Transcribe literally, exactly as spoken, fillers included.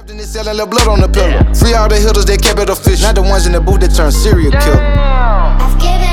Trapped in this cell and left blood on the pillow. Free all the hitters that kept it official, not the ones in the booth that turned serial killer. I've given